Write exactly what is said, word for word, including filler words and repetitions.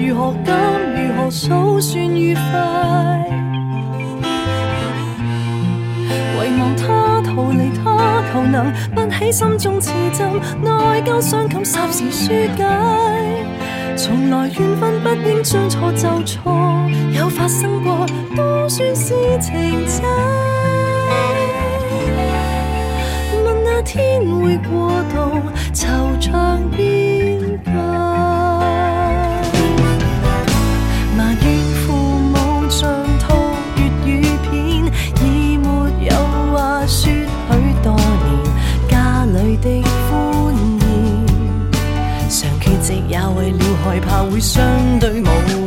如何敢，如何數算愉快？遺忘他，逃離他，求能不起心中刺針，內疚傷感霎時紓解。從來緣分不應將錯就錯，有發生過都算是情債。問那天會過渡，惆悵邊界？埋怨父母像套粵語片，已沒有話說許多年，家裏的歡宴常缺席，也為了害怕會相對無